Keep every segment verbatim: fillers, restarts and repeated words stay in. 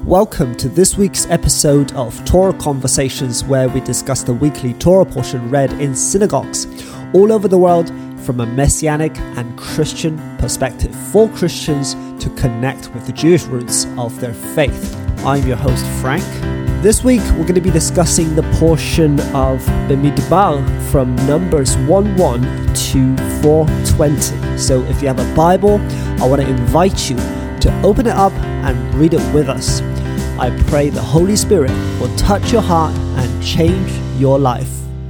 Welcome to this week's episode of Torah Conversations, where we discuss the weekly Torah portion read in synagogues all over the world from a messianic and Christian perspective for Christians to connect with the Jewish roots of their faith. I'm your host, Frank. This week, we're going to be discussing the portion of Bamidbar from Numbers one one to four twenty. So if you have a Bible, I want to invite you to open it up and read it with us. I pray the Holy Spirit will touch your heart and change your life.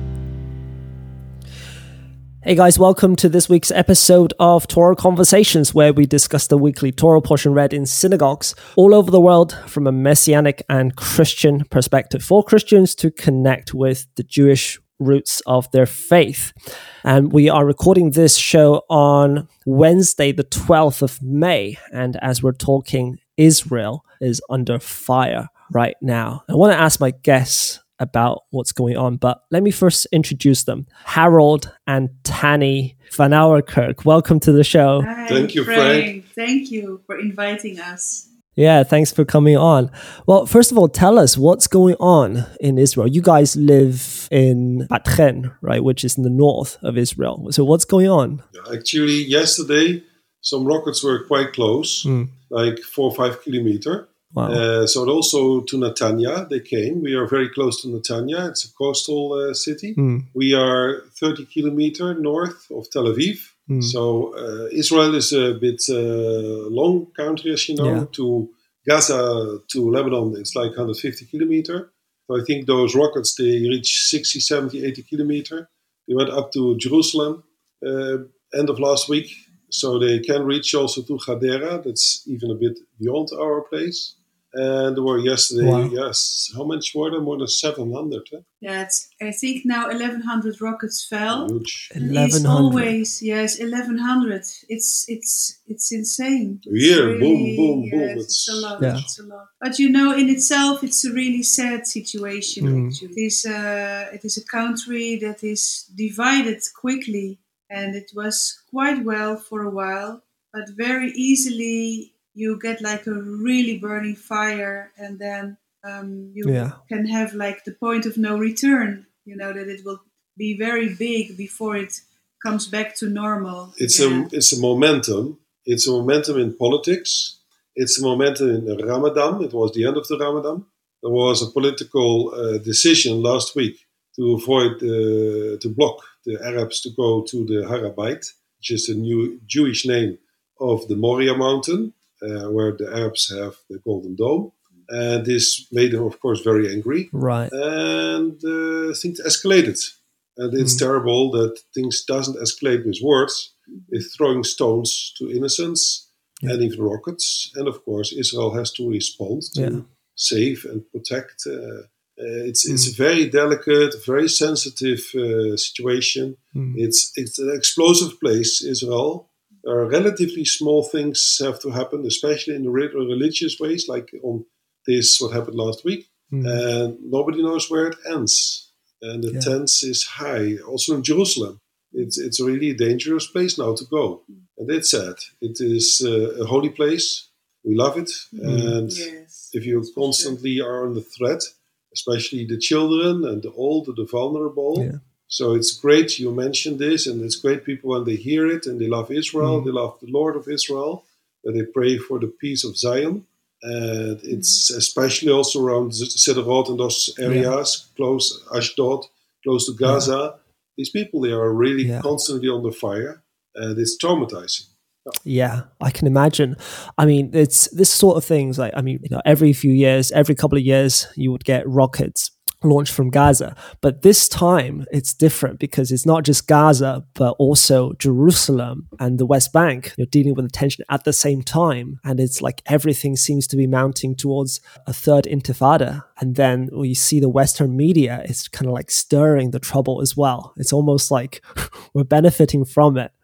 Hey guys, welcome to this week's episode of Torah Conversations, where we discuss the weekly Torah portion read in synagogues all over the world from a messianic and Christian perspective for Christians to connect with the Jewish roots of their faith. And we are recording this show on Wednesday, the twelfth of May. And as we're talking, Israel is under fire right now. I want to ask my guests about what's going on, but let me first introduce them. Harold and Tanny Van Auwerkerk, welcome to the show. Hi, Thank you, Frank. Frank. Thank you for inviting us. Yeah, thanks for coming on. Well, first of all, tell us what's going on in Israel. You guys live in Bat Gen, right, which is in the north of Israel. So what's going on? Actually, yesterday, some rockets were quite close, Mm. like four or five kilometer. Wow. Uh, so also to Netanya, they came. We are very close to Netanya. It's a coastal uh, city. Mm. We are thirty kilometer north of Tel Aviv. Mm. So uh, Israel is a bit uh, long country, as you know. Yeah. To Gaza, to Lebanon, it's like one hundred fifty kilometer. So I think those rockets, they reach sixty, seventy, eighty kilometer. They went up to Jerusalem uh, end of last week. So they can reach also to Hadera. That's even a bit beyond our place. And there were yesterday, Wow. yes, how much were there? More than seven hundred. Huh? Yeah, it's, I think now eleven hundred rockets fell. Huge. And eleven It's hundred. always, yes, eleven hundred. It's it's it's insane. It's Yeah, boom, boom, yes, boom. It's, It's- a lot. Yeah. It's a lot. But you know, in itself, it's a really sad situation. Mm. Actually, it is a it is a country that is divided quickly, and it was quite well for a while, but very easily you get like a really burning fire, and then um, you Yeah. can have like the point of no return. You know that it will be very big before it comes back to normal. It's again. a it's a momentum. It's a momentum in politics. It's a momentum in the Ramadan. It was the end of the Ramadan. There was a political uh, decision last week to avoid uh, to block the Arabs to go to the Harabait, which is the new Jewish name of the Moria mountain, uh, where the Arabs have the Golden Dome. And this made them, of course, very angry. Right. And uh, things escalated. And it's Mm. terrible that things doesn't escalate with words. It's throwing stones to innocents Yeah. and even rockets. And of course, Israel has to respond to Yeah. save and protect. Uh, uh, it's it's Mm. a very delicate, very sensitive uh, situation. Mm. It's it's an explosive place, Israel. There are relatively small things have to happen, especially in the re- religious ways, like on this what happened last week. Mm. And nobody knows where it ends. And the Yeah. tense is high. Also in Jerusalem, it's it's really a dangerous place now to go. And it's sad. It is uh, a holy place. We love it. Mm. And Yes. if you That's for constantly are under threat, especially the children and the old, the vulnerable. Yeah. So it's great you mentioned this, and it's great people when they hear it and they love Israel, Mm. they love the Lord of Israel, that they pray for the peace of Zion. And it's especially also around Sderot and those areas, close Ashdod, close to Gaza. These people, they are really Yeah. constantly under fire, and it's traumatizing. Yeah, I can imagine. I mean, it's this sort of things like, I mean, you know, every few years, every couple of years, you would get rockets launched from Gaza. But this time it's different because it's not just Gaza, but also Jerusalem and the West Bank. You're dealing with the tension at the same time. And it's like everything seems to be mounting towards a third intifada. And then we see the Western media, it's kind of like stirring the trouble as well. It's almost like we're benefiting from it.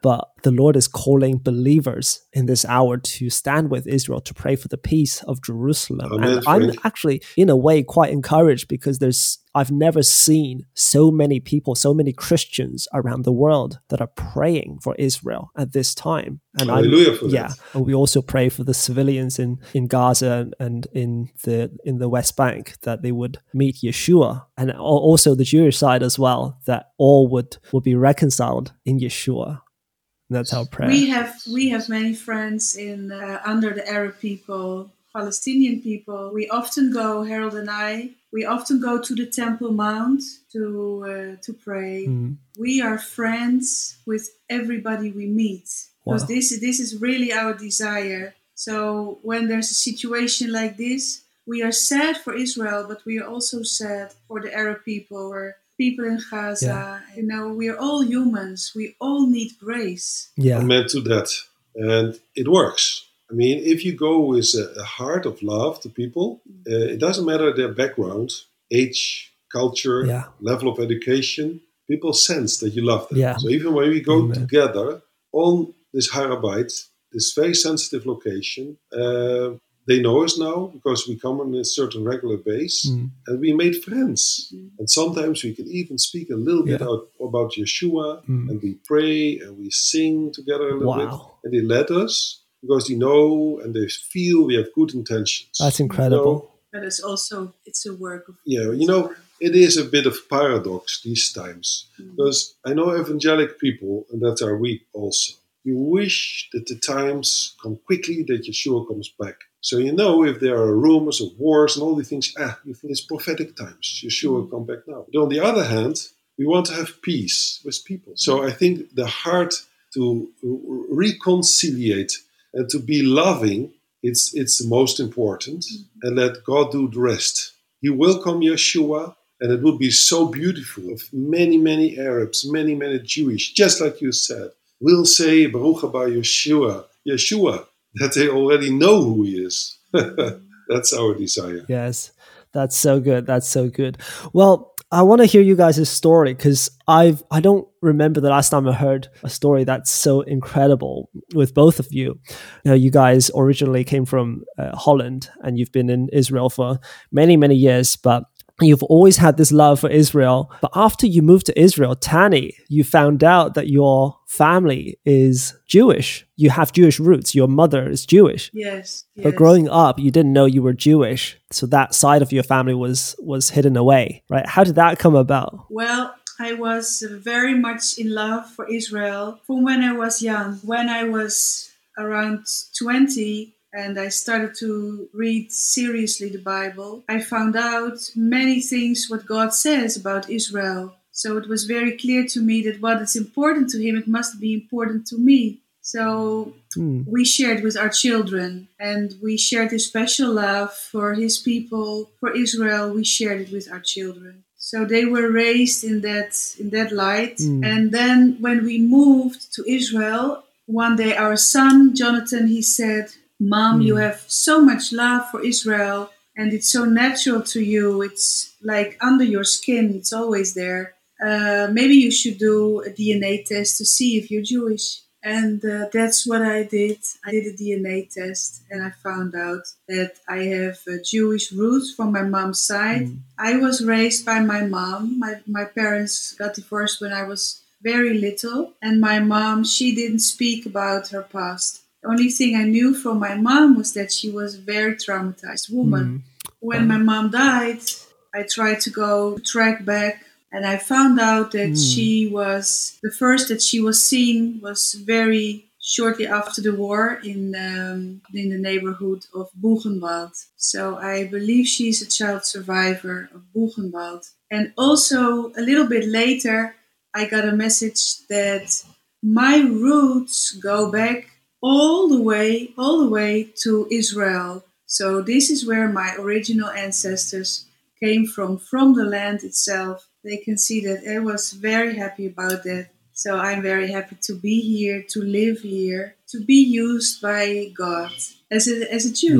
but the Lord is calling believers in this hour to stand with Israel, to pray for the peace of Jerusalem. Amen, and I'm Frank. actually, in a way, quite encouraged because there's I've never seen so many people, so many Christians around the world that are praying for Israel at this time. And Hallelujah I'm, for yeah, that. and we also pray for the civilians in, in Gaza and in the in the West Bank, that they would meet Yeshua, and also the Jewish side as well, that all would, would be reconciled in Yeshua. And that's our prayer. We have we have many friends in uh, under the Arab people, Palestinian people. We often go, Harold and I. We often go to the Temple Mount to uh, to pray. Mm. We are friends with everybody we meet, because Wow. this this is really our desire. So when there's a situation like this, we are sad for Israel, but we are also sad for the Arab people or people in Gaza. Yeah. You know, we are all humans. We all need grace. Yeah. Amen to that. And it works. I mean, if you go with a, a heart of love to people, uh, it doesn't matter their background, age, culture, Yeah. level of education, people sense that you love them. Yeah. So even when we go Amen. together on this Harabite, this very sensitive location, uh, they know us now because we come on a certain regular base, Mm. and we made friends. Mm. And sometimes we can even speak a little bit Yeah. out, about Yeshua, Mm. and we pray and we sing together a little Wow. bit. And they let us because they know and they feel we have good intentions. That's incredible. You know, But it's also, it's a work of... yeah, you know, it is a bit of paradox these times. Mm. Because I know evangelic people, and that's our week also, you wish that the times come quickly, that Yeshua comes back. So you know, if there are rumors of wars and all these things, ah, you think it's prophetic times. Yeshua will come back now. But on the other hand, we want to have peace with people. So I think the heart to reconciliate and to be loving, it's it's the most important. Mm-hmm. And let God do the rest. He will come, Yeshua, and it will be so beautiful. Of many, many Arabs, many, many Jewish, just like you said, will say, Baruch haba Yeshua, Yeshua, that they already know who he is. That's our desire. Yes, that's so good. That's so good. Well, I want to hear you guys' story, because I've I don't remember the last time I heard a story that's so incredible with both of you. You know, you guys originally came from uh, Holland, and you've been in Israel for many, many years, but you've always had this love for Israel. But after you moved to Israel, Tani, you found out that your family is Jewish. You have Jewish roots. Your mother is Jewish. Yes. yes. But growing up, you didn't know you were Jewish. So that side of your family was was hidden away, right? How did that come about? Well, I was very much in love for Israel from when I was young. When I was around twenty, and I started to read seriously the Bible, I found out many things what God says about Israel. So it was very clear to me that what is important to him, it must be important to me. So mm. we shared with our children, and we shared his special love for his people, for Israel. We shared it with our children. So they were raised in that in that light. Mm. And then when we moved to Israel, one day our son, Jonathan, he said, Mom, mm. you have so much love for Israel, and it's so natural to you. It's like under your skin. It's always there. Uh, maybe you should do a D N A test to see if you're Jewish. And uh, that's what I did. I did a D N A test, and I found out that I have uh, Jewish roots from my mom's side. Mm. I was raised by my mom. My, my parents got divorced when I was very little, and my mom, she didn't speak about her past. The only thing I knew from my mom was that she was a very traumatized woman. Mm. When my mom died, I tried to go track back, and I found out that mm. she was, the first that she was seen was very shortly after the war in um, in the neighborhood of Buchenwald. So I believe she's a child survivor of Buchenwald. And also a little bit later, I got a message that my roots go back all the way, all the way to Israel. So this is where my original ancestors came from, from the land itself. They can see that I was very happy about that. So I'm very happy to be here, to live here, to be used by God as a, as a Jew. Yeah.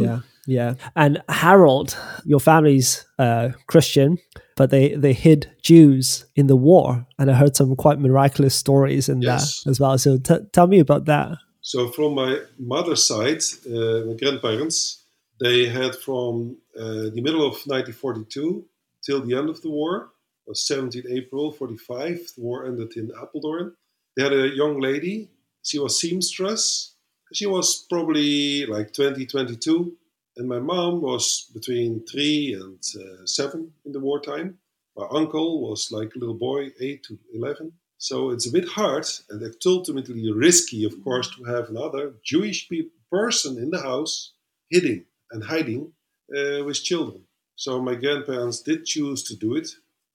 Yeah. And Harold, your family's uh, Christian, but they, they hid Jews in the war. And I heard some quite miraculous stories in Yes. that as well. So t- tell me about that. So from my mother's side, uh, my grandparents, they had from uh, the middle of nineteen forty-two till the end of the war, it was seventeenth April forty-five, the war ended in Apeldoorn. They had a young lady, she was seamstress, she was probably like twenty, twenty-two, and my mom was between three and uh, seven in the wartime. My uncle was like a little boy, eight to eleven. So it's a bit hard and ultimately risky, of course, to have another Jewish pe- person in the house hiding and hiding uh, with children. So my grandparents did choose to do it,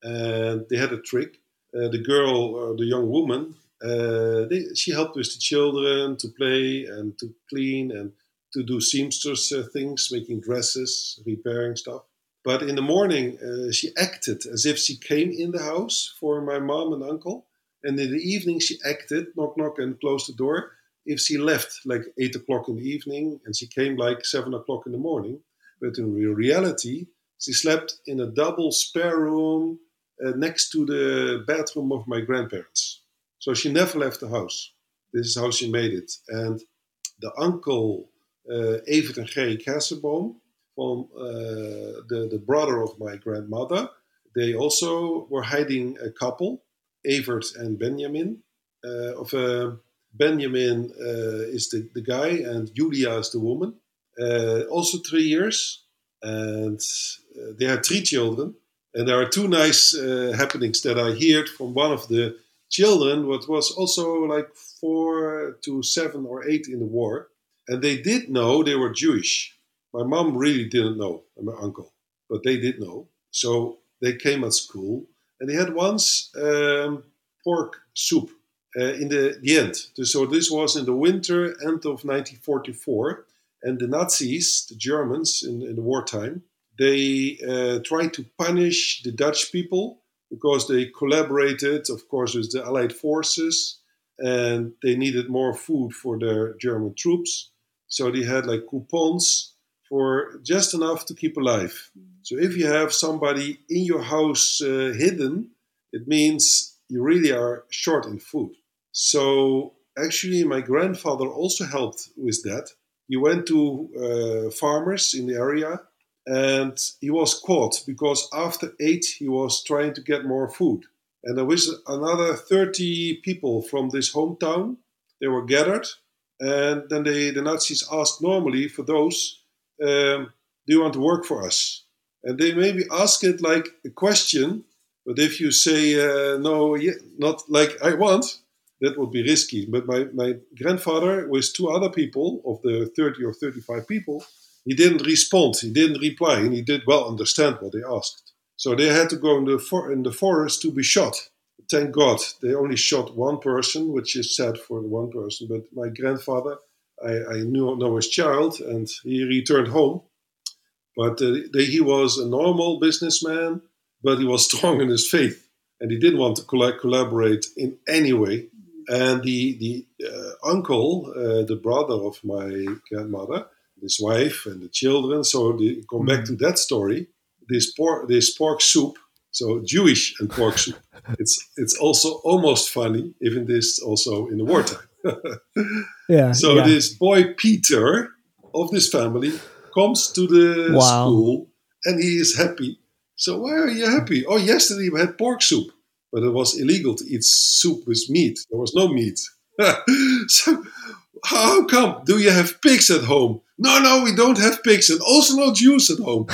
and they had a trick. Uh, the girl, or the young woman, uh, they, she helped with the children to play and to clean and to do seamstress uh, things, making dresses, repairing stuff. But in the morning, uh, she acted as if she came in the house for my mom and uncle. And in the evening, she acted, knock, knock, and close the door. If she left like eight o'clock in the evening and she came like seven o'clock in the morning. But in reality, she slept in a double spare room uh, next to the bedroom of my grandparents. So she never left the house. This is how she made it. And the uncle, uh, Evert and Gerry Kersenboom, from uh, the, the brother of my grandmother, they also were hiding a couple, Evert and Benjamin. Uh, of uh, Benjamin uh, is the, the guy and Julia is the woman. Uh, also three years. And uh, they had three children. And there are two nice uh, happenings that I heard from one of the children, what was also like four to seven or eight in the war. And they did know they were Jewish. My mom really didn't know, and my uncle, but they did know. So they came at school, and they had once um, pork soup uh, in the, the end. So this was in the winter, end of nineteen forty-four, and the Nazis, the Germans in, in the wartime, they uh, tried to punish the Dutch people because they collaborated, of course, with the Allied forces, and they needed more food for their German troops. So they had like coupons for just enough to keep alive. So if you have somebody in your house uh, hidden, it means you really are short in food. So actually my grandfather also helped with that. He went to uh, farmers in the area, and he was caught because after eight he was trying to get more food. And there was another thirty people from this hometown. They were gathered, and then they, the Nazis asked normally for those, um, do you want to work for us? And they maybe ask it like a question, but if you say uh, no, yeah, not like I want, that would be risky. But my, my grandfather with two other people of the thirty or thirty-five people, he didn't respond, he didn't reply, and he did well understand what they asked. So they had to go in the, for, in the forest to be shot. Thank God they only shot one person, which is sad for the one person. But my grandfather, I, I knew know his child, and he returned home. But uh, they, he was a normal businessman, but he was strong in his faith, and he didn't want to coll- collaborate in any way. And the the uh, uncle, uh, the brother of my grandmother, his wife and the children. So they come back to that story. This pork, this pork soup. So Jewish and pork soup. It's it's also almost funny, even this also in the wartime. Yeah. So yeah. this boy Peter of this family comes to the Wow. school, and he is happy. So why are you happy? Oh, yesterday we had pork soup, but it was illegal to eat soup with meat. There was no meat. So how come? Do you have pigs at home? No, no, we don't have pigs, and also no Jews at home.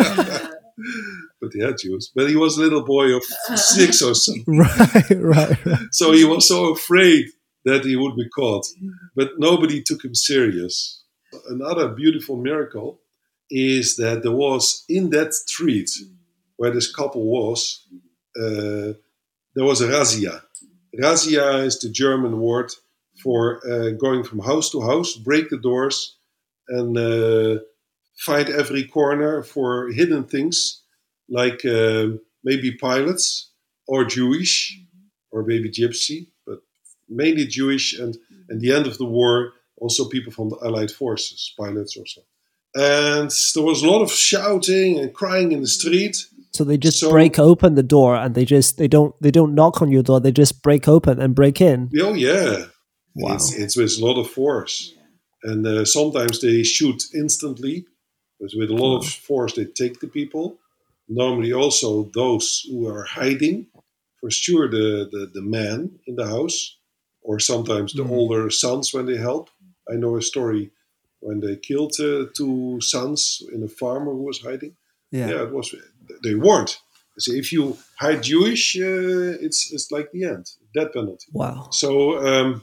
But he had Jews. But he was a little boy of six or so. Right, right, right. So he was so afraid that he would be caught. But nobody took him serious. Another beautiful miracle is that there was, in that street where this couple was, uh, there was a razzia. Razzia is the German word for uh, going from house to house, break the doors, and uh, find every corner for hidden things, like uh, maybe pilots or Jewish or maybe Gypsy, but mainly Jewish. And at the end of the war, also people from the Allied forces, pilots or so. And there was a lot of shouting and crying in the street. So they just So- break open the door and they just they don't they don't knock on your door. They just break open and break in. Oh yeah, Wow. it's it's with a lot of force, and uh, sometimes they shoot instantly. But with a lot of force, they take the people. Normally, also those who are hiding, for sure, the the, the man in the house, or sometimes the Mm. older sons when they help. I know a story when they killed uh, two sons in a farmer who was hiding. Yeah. Yeah, it was. They warned. They say if you hide Jewish, uh, it's it's like the end, death penalty. Wow. So um,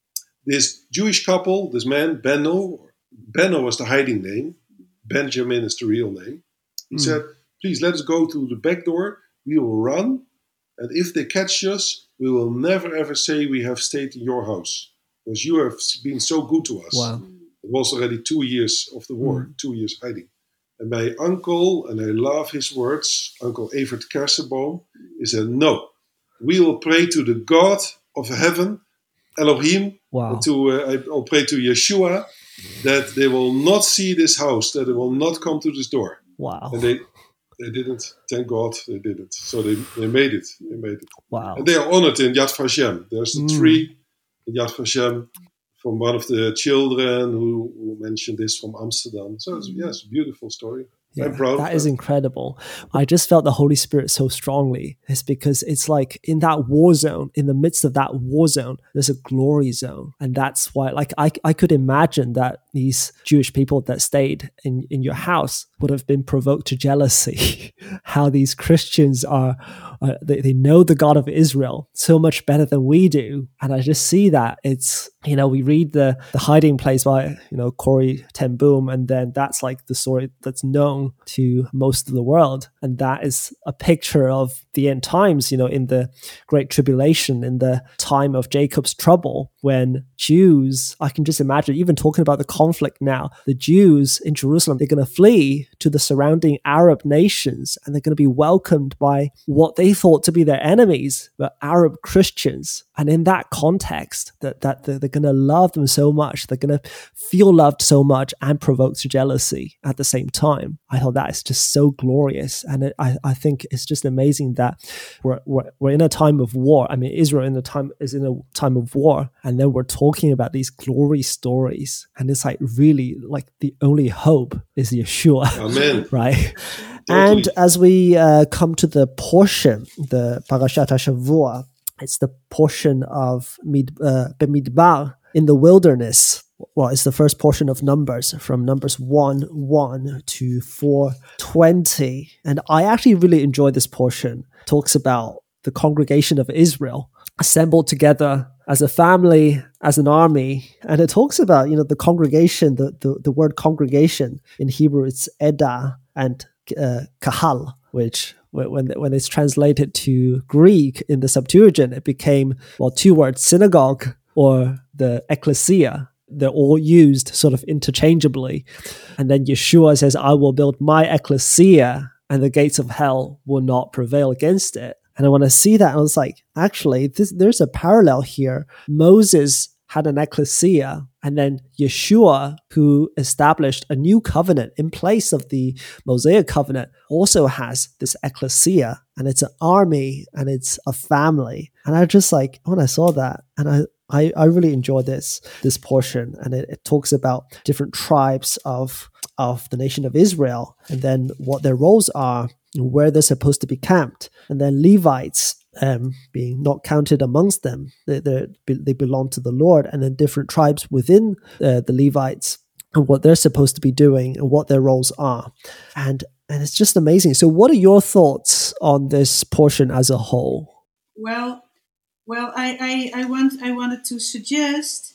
this Jewish couple, this man Benno, Benno was the hiding name. Benjamin is the real name. He Mm. said, "Please let us go to the back door. We will run, and if they catch us, we will never ever say we have stayed in your house because you have been so good to us." Wow. It was already two years of the war, Mm. two years hiding. And my uncle, and I love his words, Uncle Evert Kersenboom, he said, "No, we will pray to the God of heaven, Elohim, Wow. and to uh, I'll pray to Yeshua, that they will not see this house, that they will not come to this door." Wow. And they they didn't. Thank God they didn't. So they, they made it. They made it. Wow. And they are honored in Yad Vashem. There's a Mm. tree in Yad Vashem from one of the children who, who mentioned this from Amsterdam. So it's, yes, a beautiful story. Yeah, I'm proud that of is that. incredible. I just felt the Holy Spirit so strongly. It's because it's like in that war zone, in the midst of that war zone, there's a glory zone. And that's why, like, I, I could imagine that these Jewish people that stayed in, in your house would have been provoked to jealousy. How these Christians are, uh, they, they know the God of Israel so much better than we do. And I just see that it's, you know, we read the, the hiding place by, you know, Corrie ten Boom, and then that's like the story that's known to most of the world. And that is a picture of the end times, you know, in the Great Tribulation, in the time of Jacob's trouble, when Jews, I can just imagine, even talking about the conflict now, the Jews in Jerusalem, they're going to flee to the surrounding Arab nations and they're going to be welcomed by what they thought to be their enemies, but Arab Christians. And in that context, that, that they're, they're going to love them so much, they're going to feel loved so much and provoke to jealousy at the same time. I thought that is just so glorious. And it, I, I think it's just amazing that we're, we're, we're in a time of war. I mean, Israel in the time is in a time of war. And then we're talking about these glory stories. And it's like really like the only hope is Yeshua. Amen. Right? Totally. And as we uh, come to the portion, the Parashat HaShavua, it's the portion of Mid, uh, Bemidbar, in the wilderness. Well, it's the first portion of Numbers, from Numbers one one to four twenty. And I actually really enjoy this portion. It talks about the congregation of Israel assembled together as a family, as an army. And it talks about, you know, the congregation, the, the, the word congregation in Hebrew, it's Edah and uh, Kahal, which when when it's translated to Greek in the Septuagint, it became, well, two words, synagogue or the ecclesia. They're all used sort of interchangeably. And then Yeshua says, I will build my ecclesia and the gates of hell will not prevail against it. And I want to see that. I was like, actually, this, there's a parallel here. Moses had an ecclesia, and then Yeshua, who established a new covenant in place of the Mosaic covenant, also has this ecclesia, and it's an army, and it's a family. And I just like, when I saw that, and I I, I really enjoy this this portion, and it, it talks about different tribes of of the nation of Israel, and then what their roles are, where they're supposed to be camped, and then Levites um, being not counted amongst them. They they belong to the Lord, and then different tribes within uh, the Levites and what they're supposed to be doing and what their roles are, and and it's just amazing. So, what are your thoughts on this portion as a whole? Well. Well, I, I, I want I wanted to suggest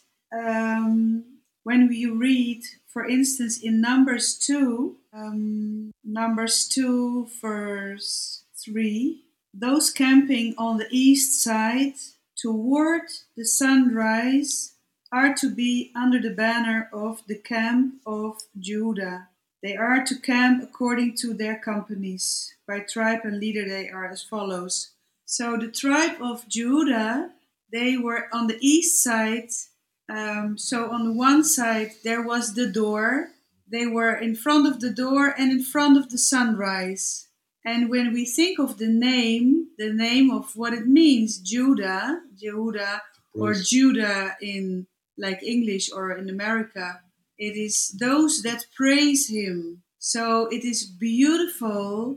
um, when we read, for instance, in Numbers two, um, Numbers two, verse three, those camping on the east side toward the sunrise are to be under the banner of the camp of Judah. They are to camp according to their companies. By tribe and leader they are as follows. So the tribe of Judah, they were on the east side. Um, so on the one side, there was the door. they were in front of the door and in front of the sunrise. And when we think of the name, the name of what it means, Judah, Jehudah, or Judah in like English or in America, it is those that praise him. So it is beautiful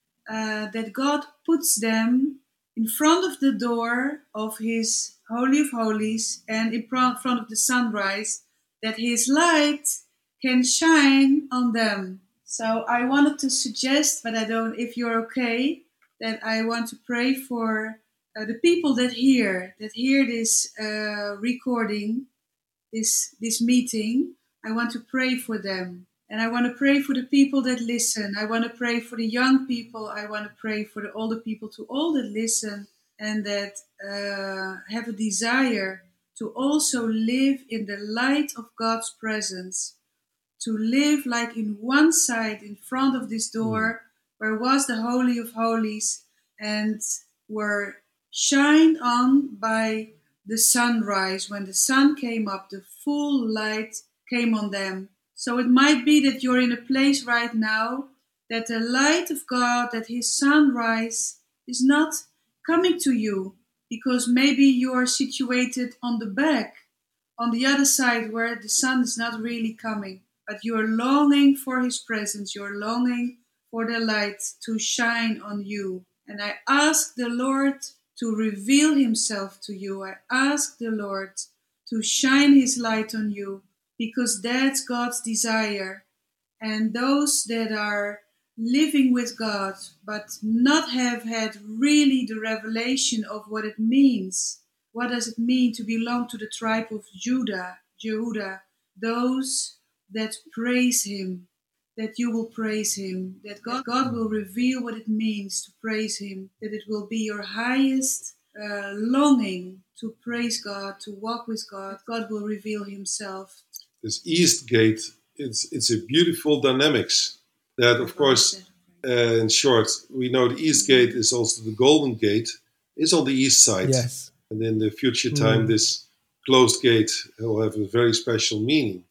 uh, that God puts them in front of the door of his Holy of Holies and in front of the sunrise, that his light can shine on them. So I wanted to suggest, but I don't, if you're okay, that I want to pray for uh, the people that hear, that hear this uh, recording, this this meeting. I want to pray for them. And I want to pray for the people that listen. I want to pray for the young people. I want to pray for the older people, to all that listen and that uh, have a desire to also live in the light of God's presence. To live like in one side in front of this door mm. where was the Holy of Holies and were shined on by the sunrise. When the sun came up, the full light came on them. So it might be that you're in a place right now that the light of God, that his sunrise is not coming to you because maybe you are situated on the back, on the other side where the sun is not really coming. But you're longing for his presence. You're longing for the light to shine on you. And I ask the Lord to reveal himself to you. I ask the Lord to shine his light on you, because that's God's desire. And those that are living with God, but not have had really the revelation of what it means. What does it mean to belong to the tribe of Judah, Jehudah? Those that praise him, that you will praise him, that God, God will reveal what it means to praise him, that it will be your highest uh, longing to praise God, to walk with God. God will reveal himself. This East Gate, it's it's a beautiful dynamics that, of course, uh, in short, we know the East Gate is also the Golden Gate. It's on the east side. Yes. And in the future time, mm. this closed gate will have a very special meaning.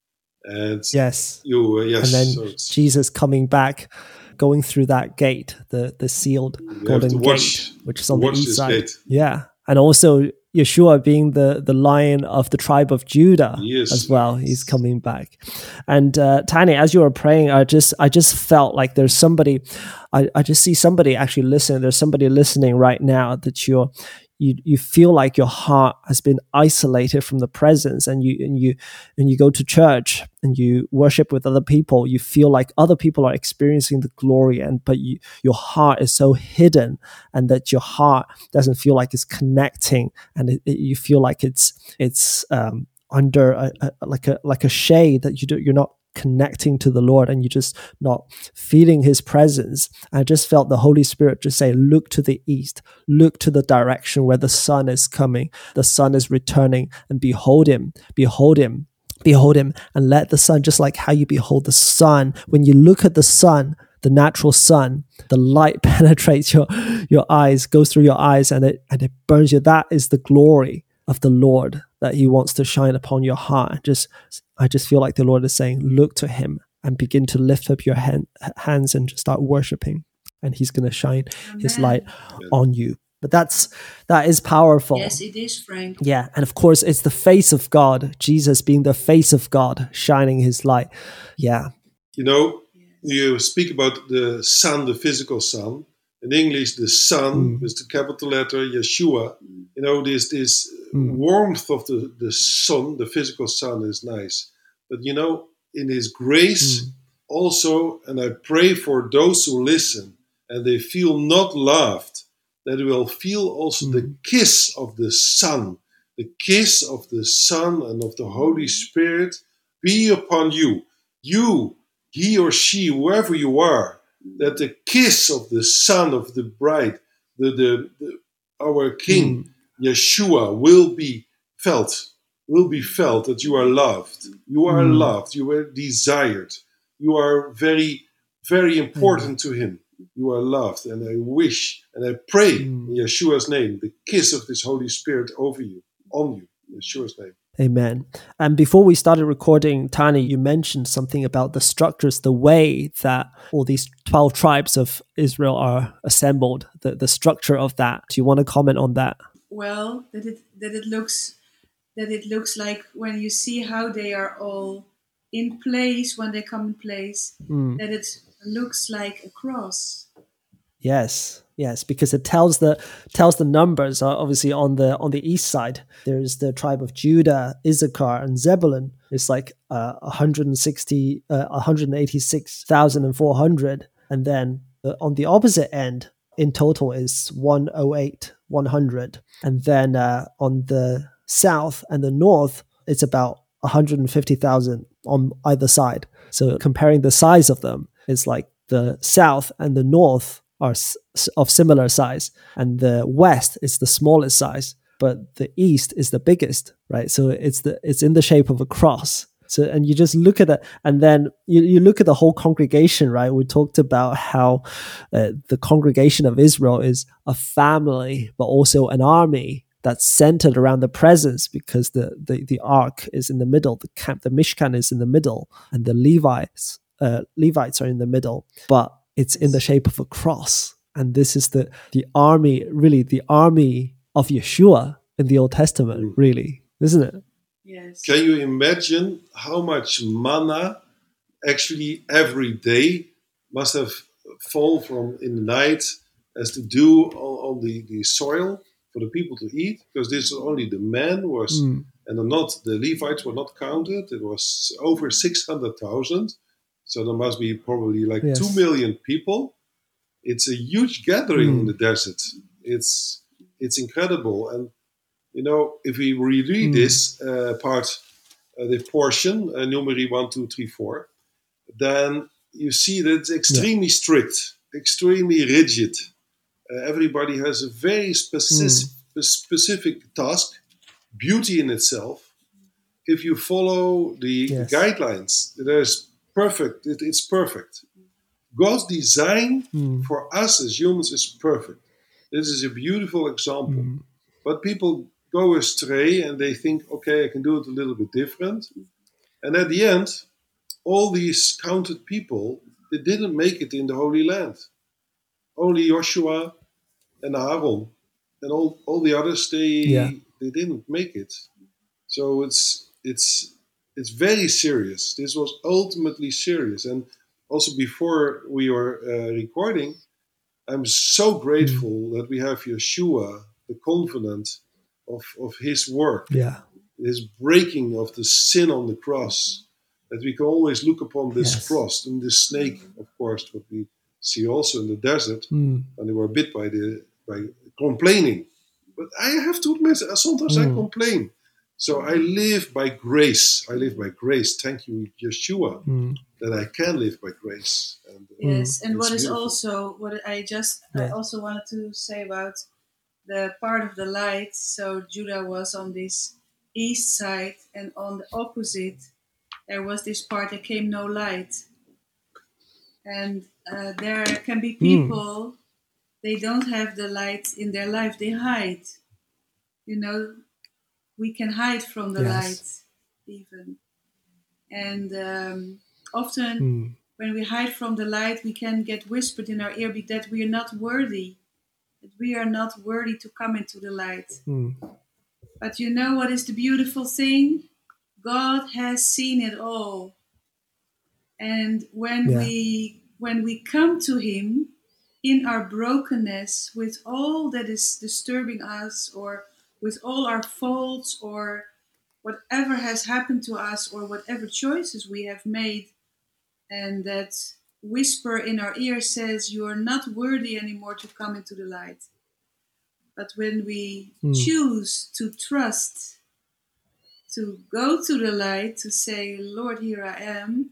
And yes, you, uh, yes, and then so Jesus coming back, going through that gate, the the sealed golden watch, gate, which is on the east side. Gate. Yeah, and also Yeshua being the the Lion of the tribe of Judah yes. as well. He's coming back. And uh, Tanya, as you were praying, I just I just felt like there's somebody. I, I just see somebody actually listening. There's somebody listening right now that you're. You, you feel like your heart has been isolated from the presence, and you and you and you go to church and you worship with other people. You feel like other people are experiencing the glory, and but you, your heart is so hidden, and that your heart doesn't feel like it's connecting, and it, it, you feel like it's it's um, under a, a, like a like a shade that you do, you're not connecting to the Lord, and you're just not feeling his presence. I just felt the Holy Spirit just say, look to the east, look to the direction where the sun is coming, the sun is returning, and behold him, behold him, behold him, and let the sun, just like how you behold the sun, when you look at the sun, the natural sun, the light penetrates your your eyes, goes through your eyes, and it and it burns you. That is the glory of the Lord that he wants to shine upon your heart. Just, I just feel like the Lord is saying, look to him and begin to lift up your hand, hands and just start worshiping, and he's going to shine Amen. His light on you. But that's, that is powerful. Yes, it is, Frank. Yeah. And of course, it's the face of God, Jesus being the face of God, shining his light. Yeah. You know, you speak about the sun, the physical sun. In English, the sun mm. with the capital letter Yeshua. You know, this this mm. warmth of the, the sun, the physical sun, is nice. But you know, in his grace mm. also, and I pray for those who listen and they feel not loved, that they will feel also mm. the kiss of the sun, the kiss of the Son and of the Holy Spirit be upon you. You, he or she, whoever you are, that the kiss of the Son of the bride, the, the, the our King, mm. Yeshua, will be felt, will be felt that you are loved. You are mm. loved. You are desired. You are very, very important mm. to him. You are loved. And I wish and I pray mm. in Yeshua's name, the kiss of this Holy Spirit over you, on you, in Yeshua's name. Amen. And before we started recording, Tani, you mentioned something about the structures, the way that all these twelve tribes of Israel are assembled, the, the structure of that. Do you want to comment on that? Well, that it that it looks that it looks like when you see how they are all in place when they come in place, Mm. that it looks like a cross. Yes, yes, because it tells the tells the numbers. Uh, obviously, on the on the east side, there's the tribe of Judah, Issachar, and Zebulun. It's like uh, one hundred sixty, uh, one hundred eighty-six thousand four hundred, and then uh, on the opposite end, in total, is one hundred eight, one hundred, and then uh, on the south and the north, it's about one hundred fifty thousand on either side. So comparing the size of them, it's like the south and the north are of similar size, and the west is the smallest size, but the east is the biggest, right? So it's the it's in the shape of a cross. So, and you just look at it, and then you, you look at the whole congregation, right? We talked about how uh, the congregation of Israel is a family, but also an army that's centered around the presence, because the, the, the ark is in the middle, the camp, the Mishkan is in the middle, and the Levites uh, Levites are in the middle, but it's in the shape of a cross. And this is the, the army, really the army of Yeshua in the Old Testament, really, isn't it? Yes. Can you imagine how much manna actually every day must have fallen from in the night as the dew on, on the, the soil for the people to eat? Because this is only the men was, mm. and not the Levites were not counted. It was over six hundred thousand. So there must be probably like yes. two million people. It's a huge gathering mm. in the desert. It's it's incredible. And, you know, if we reread mm. this uh, part, uh, the portion, uh, Numeri one, two, three, four, then you see that it's extremely yeah. strict, extremely rigid. Uh, everybody has a very specific, mm. specific task, beauty in itself. If you follow the, yes. the guidelines, there's perfect. It, it's perfect. God's design mm. for us as humans is perfect. This is a beautiful example. Mm. But people go astray and they think, okay, I can do it a little bit different. And at the end, all these counted people, they didn't make it in the Holy Land. Only Joshua and Aaron and all, all the others, they yeah. they didn't make it. So it's it's it's very serious. This was ultimately serious. And also before we were uh, recording, I'm so grateful mm. that we have Yeshua, the covenant of, of his work, yeah. his breaking of the sin on the cross, that we can always look upon this yes. cross and this snake, of course, what we see also in the desert, mm. when they were bit by the by complaining. But I have to admit, sometimes mm. I complain. So I live by grace. I live by grace. Thank you, Yeshua, mm. that I can live by grace. And, uh, yes, and what is beautiful. Also what I just yeah. I also wanted to say about the part of the light. So Judah was on this east side, and on the opposite there was this part that came no light. And uh, there can be people, mm. they don't have the light in their life. They hide. You know, we can hide from the yes. light even. And um, often mm. when we hide from the light, we can get whispered in our ear that we are not worthy. That we are not worthy to come into the light. Mm. But you know what is the beautiful thing? God has seen it all. And when yeah. we when we come to him in our brokenness, with all that is disturbing us, or with all our faults, or whatever has happened to us, or whatever choices we have made, and that whisper in our ear says, you are not worthy anymore to come into the light. But when we mm. choose to trust, to go to the light, to say, Lord, here I am,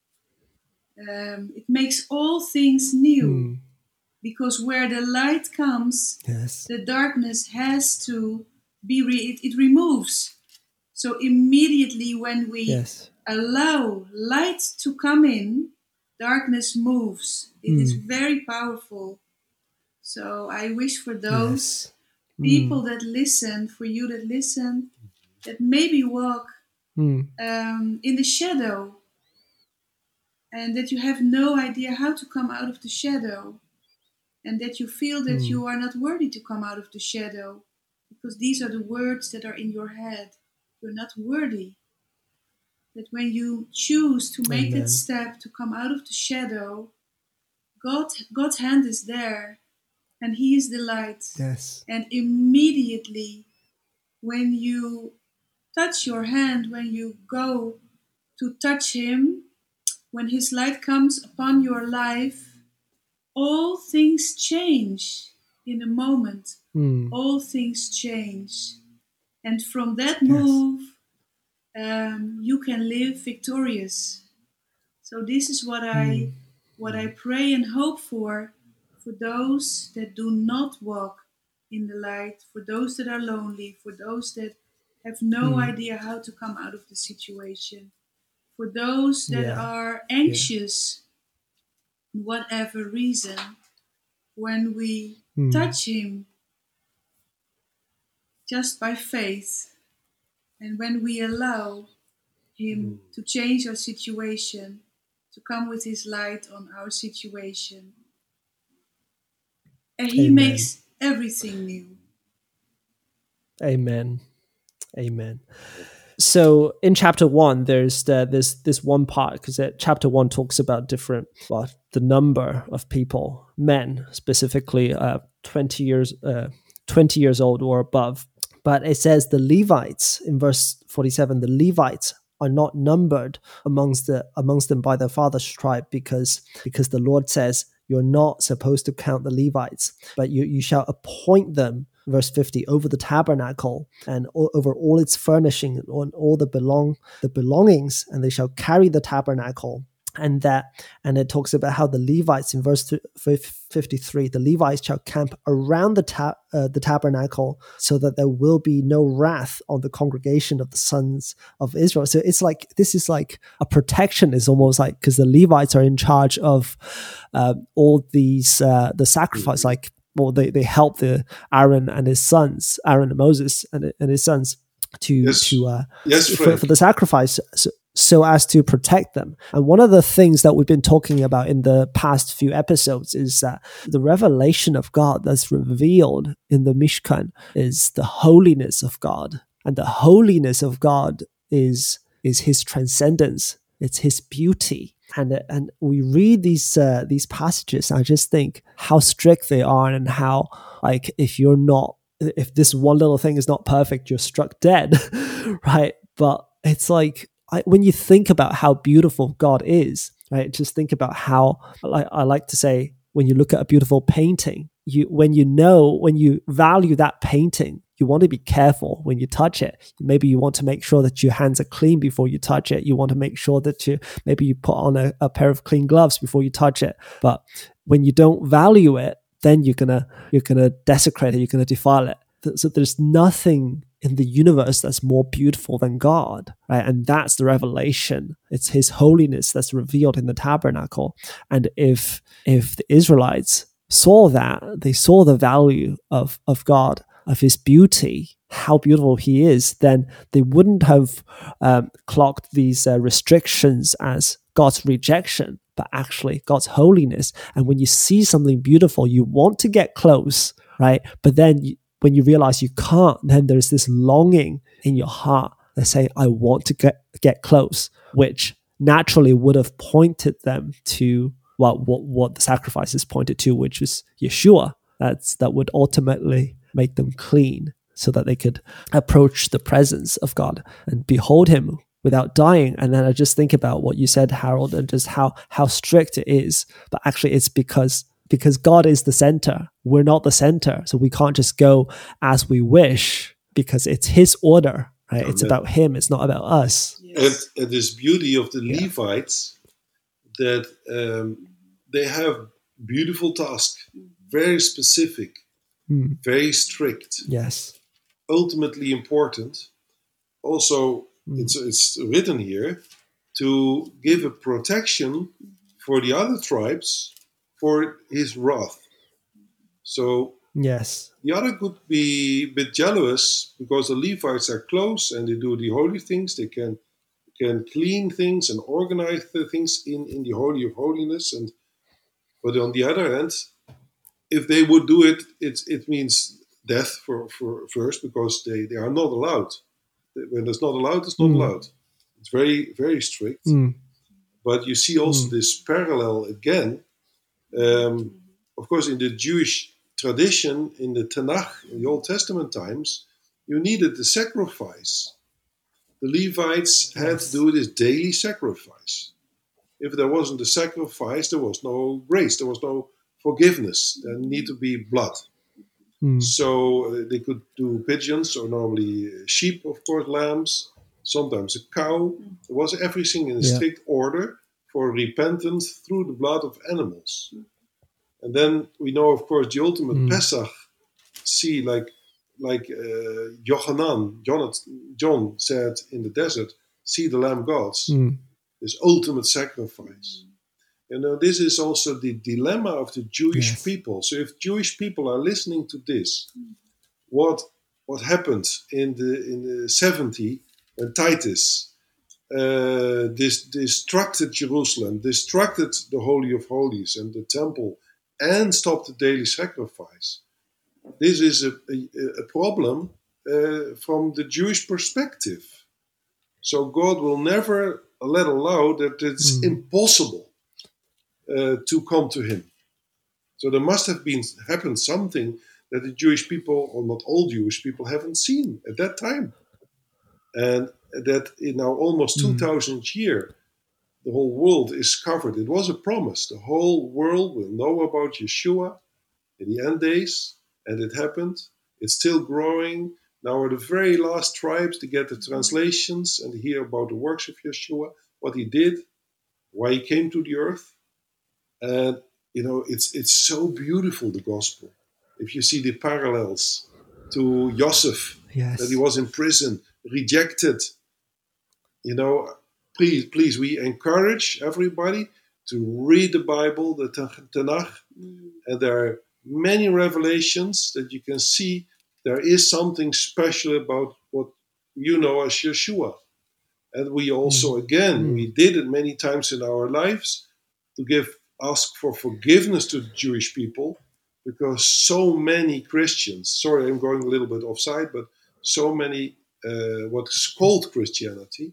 um, it makes all things new. Mm. Because where the light comes, yes. the darkness has to be, re- it, it removes. So immediately when we yes. allow light to come in, darkness moves. It mm. is very powerful. So I wish for those yes. people mm. that listen, for you that listen, that maybe walk Mm. um, in the shadow, and that you have no idea how to come out of the shadow, and that you feel that Mm. you are not worthy to come out of the shadow, because these are the words that are in your head. You're not worthy. That when you choose to make that Amen. step to come out of the shadow, God, God's hand is there, and He is the light. Yes. And immediately, when you touch your hand, when you go to touch Him, when His light comes upon your life, all things change in a moment. Mm. All things change. And from that Yes. move, um, you can live victorious. So this is what I Mm. what I pray and hope for, for those that do not walk in the light, for those that are lonely, for those that have no Mm. idea how to come out of the situation, for those that Yeah. are Yeah. anxious, whatever reason. When we Mm. touch Him just by faith, and when we allow Him to change our situation, to come with His light on our situation, and He Amen. makes everything new. Amen. Amen. So in chapter one, there's the, this this one part, because chapter one talks about different, well, the number of people, men specifically, uh, twenty years, uh, twenty years old or above. But it says the Levites in verse forty-seven. The Levites are not numbered amongst the amongst them by their father's tribe, because because the Lord says you're not supposed to count the Levites, but you you shall appoint them. Verse fifty, over the tabernacle and o- over all its furnishing, on all the belong the belongings, and they shall carry the tabernacle. And that, and it talks about how the Levites in verse fifty-three, the Levites shall camp around the ta- uh, the tabernacle, so that there will be no wrath on the congregation of the sons of Israel. So it's like, this is like a protection. It's almost like, because the Levites are in charge of uh, all these uh, the sacrifice, like. Well, they, they help the Aaron and his sons, Aaron and Moses and, and his sons, to Yes. to uh, Yes, for, for the sacrifice, so, so as to protect them. And one of the things that we've been talking about in the past few episodes is that the revelation of God that's revealed in the Mishkan is the holiness of God, and the holiness of God is is His transcendence. It's His beauty. And and we read these uh, these passages, I just think how strict they are, and how, like, if you're not, if this one little thing is not perfect, you're struck dead, right? But it's like, I, when you think about how beautiful God is, right? Just think about how, like, I like to say, when you look at a beautiful painting, you when you know, when you value that painting, you want to be careful when you touch it. Maybe you want to make sure that your hands are clean before you touch it. You want to make sure that you, maybe you put on a, a pair of clean gloves before you touch it. But when you don't value it, then you're gonna you're gonna desecrate it. You're gonna defile it. So there's nothing in the universe that's more beautiful than God, right? And that's the revelation. It's His holiness that's revealed in the tabernacle. And if if the Israelites saw that, they saw the value of of God, of His beauty, how beautiful He is, then they wouldn't have um, clocked these uh, restrictions as God's rejection, but actually God's holiness. And when you see something beautiful, you want to get close, right? But then you, when you realize you can't, then there's this longing in your heart that say, I want to get, get close, which naturally would have pointed them to well, what, what the sacrifices pointed to, which was Yeshua. That's, that would ultimately make them clean, so that they could approach the presence of God and behold Him without dying. And then I just think about what you said, Harold, and just how how strict it is. But actually, it's because because God is the center. We're not the center, so we can't just go as we wish, because it's His order, right? Amen. It's about Him. It's not about us. Yes. And, and this beauty of the Yeah. Levites, that um, they have beautiful tasks, very specific, Hmm. very strict, Yes. ultimately important. Also, Hmm. it's it's written here to give a protection for the other tribes for His wrath. So Yes. The other could be a bit jealous because the Levites are close and they do the holy things. They can can clean things and organize the things in, in the Holy of Holiness. And but on the other hand, if they would do it, it, it means death for, for first because they, they are not allowed. When it's not allowed, it's not Mm. allowed. It's very, very strict. Mm. But you see also Mm. this parallel again. Um, of course, in the Jewish tradition, in the Tanakh, in the Old Testament times, you needed the sacrifice. The Levites had Yes. to do this daily sacrifice. If there wasn't a sacrifice, there was no grace, there was no forgiveness. There needed to be blood. Mm. So uh, they could do pigeons, or normally uh, sheep, of course, lambs, sometimes a cow. There was everything in a Yeah. strict order for repentance through the blood of animals. And then we know, of course, the ultimate Mm. Pesach. See, like like uh, Yochanan, John, John said in the desert, see the Lamb gods, Mm. this ultimate sacrifice. You know, this is also the dilemma of the Jewish Yes. people. So if Jewish people are listening to this, what what happened in the in the seventy when Titus uh, dis- destructed Jerusalem, destructed the Holy of Holies and the temple, and stopped the daily sacrifice. This is a, a, a problem uh, from the Jewish perspective. So God will never let allow that it's Mm. impossible uh, to come to Him. So there must have been happened something that the Jewish people, or not all Jewish people, haven't seen at that time, and that in now almost Mm. two thousand years, the whole world is covered. It was a promise. The whole world will know about Yeshua in the end days, and it happened. It's still growing. Now are the very last tribes to get the translations and hear about the works of Yeshua, what he did, why he came to the earth. And, you know, it's it's so beautiful, the gospel. If you see the parallels to Joseph, Yes. that he was in prison, rejected, you know, please, please, we encourage everybody to read the Bible, the Tanakh, and there are many revelations that you can see there is something special about what you know as Yeshua. And we also, again, Mm. we did it many times in our lives to give, ask for forgiveness to the Jewish people, because so many Christians, sorry, I'm going a little bit offside, but so many, uh, what's called Christianity,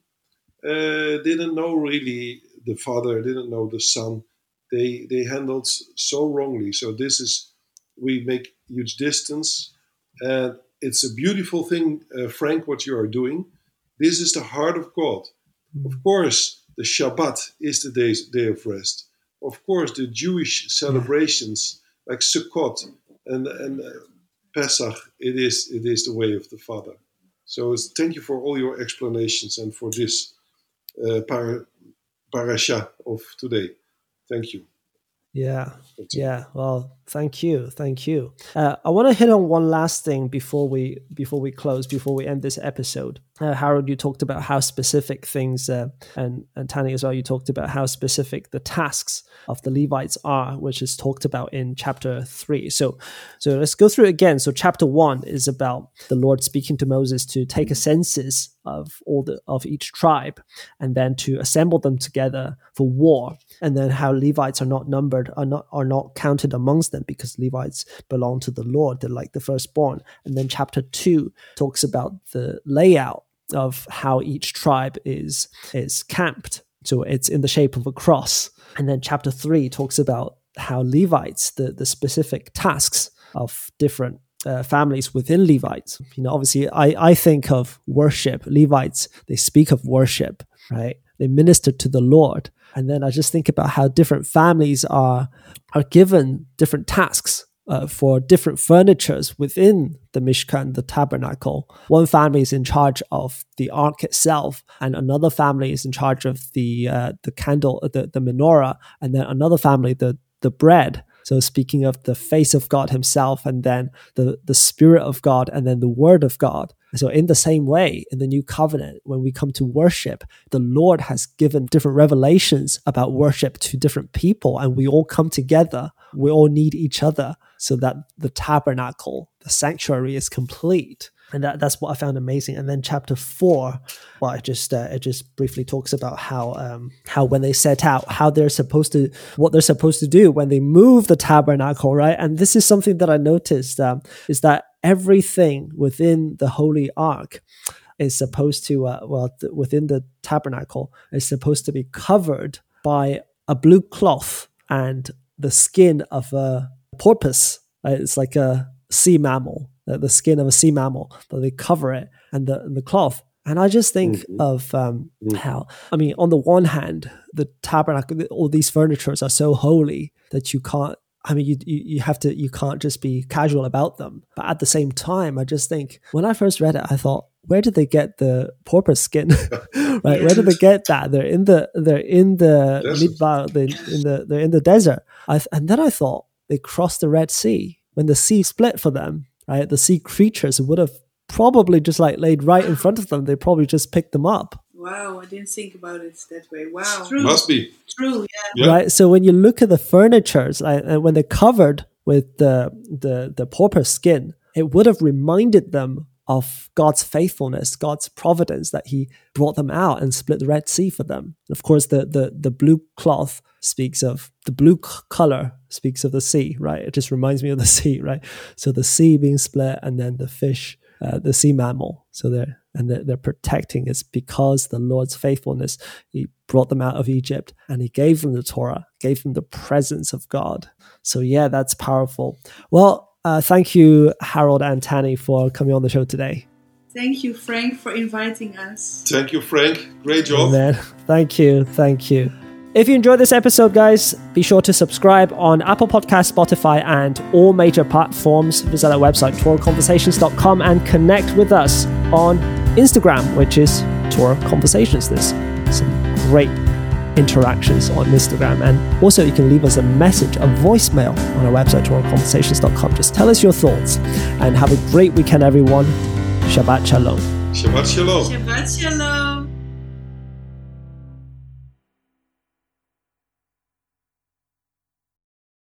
uh, didn't know really the Father, didn't know the Son. They they handled so wrongly. So this is, we make huge distance, and it's a beautiful thing, uh, Frank, what you are doing. This is the heart of God. Of course, the Shabbat is the day, day of rest. Of course, the Jewish celebrations like Sukkot and and uh, Pesach, it is it is the way of the Father. So it's, thank you for all your explanations and for this uh, par- parasha of today. Thank you. Yeah. That's it. Yeah. Well, thank you. Thank you. Uh, I want to hit on one last thing before we before we close, before we end this episode. Uh, Harold, you talked about how specific things, uh, and and Tani as well. You talked about how specific the tasks of the Levites are, which is talked about in chapter three. So, so let's go through it again. So, chapter one is about the Lord speaking to Moses to take a census of all the of each tribe, and then to assemble them together for war, and then how Levites are not numbered, are not are not counted amongst them because Levites belong to the Lord. They're like the firstborn. And then chapter two talks about the layout of how each tribe is is camped. So it's in the shape of a cross. And then chapter three talks about how Levites, the, the specific tasks of different uh, families within Levites. You know, obviously I, I think of worship. Levites, they speak of worship, right? They minister to the Lord. And then I just think about how different families are are given different tasks uh, for different furnitures within the Mishkan, the tabernacle. One family is in charge of the ark itself, and another family is in charge of the uh, the candle, the, the menorah, and then another family, the the bread. So speaking of the face of God himself, and then the, the Spirit of God, and then the Word of God. So in the same way, in the New Covenant, when we come to worship, the Lord has given different revelations about worship to different people, and we all come together we all need each other so that the tabernacle, the sanctuary is complete. And that, that's what I found amazing. And then chapter four, well, it just uh, it just briefly talks about how um, how when they set out, how they're supposed to, what they're supposed to do when they move the tabernacle, right? And this is something that I noticed um, is that everything within the Holy Ark is supposed to, uh, well, th- within the tabernacle is supposed to be covered by a blue cloth and the skin of a porpoise. Right? It's like a sea mammal. The skin of a sea mammal, but they cover it and the and the cloth. And I just think mm-hmm. of um, mm-hmm. how, I mean, on the one hand, the tabernacle, all these furnitures are so holy that you can't, I mean, you, you you have to, you can't just be casual about them. But at the same time, I just think, when I first read it, I thought, where did they get the porpoise skin? Right? Where did they get that? They're in the, they're in the, midbar, the in the, they're in the desert. I, and then I thought they crossed the Red Sea when the sea split for them. Right, the sea creatures would have probably just like laid right in front of them. They probably just picked them up. Wow, I didn't think about it that way. Wow, true. Must be true. Yeah. yeah. Right. So when you look at the furnitures, like, and when they're covered with the the the porpoise skin, it would have reminded them of God's faithfulness, God's providence, that He brought them out and split the Red Sea for them. And of course, the the the blue cloth speaks of the blue c- color speaks of the sea, right? It just reminds me of the sea, right? So the sea being split, and then the fish, uh, the sea mammal. So they're and they're, they're protecting. It's because the Lord's faithfulness. He brought them out of Egypt, and He gave them the Torah, gave them the presence of God. So yeah, that's powerful. Well, uh, thank you, Harold and Tanny, for coming on the show today. Thank you, Frank, for inviting us. Thank you, Frank. Great job. Amen. Thank you. Thank you. If you enjoyed this episode, guys, be sure to subscribe on Apple Podcasts, Spotify, and all major platforms. Visit our website, torah conversations dot com, and connect with us on Instagram, which is Torah Conversations. There's some great interactions on Instagram. And also, you can leave us a message, a voicemail on our website, torah conversations dot com. Just tell us your thoughts, and have a great weekend, everyone. Shabbat Shalom. Shabbat Shalom. Shabbat Shalom.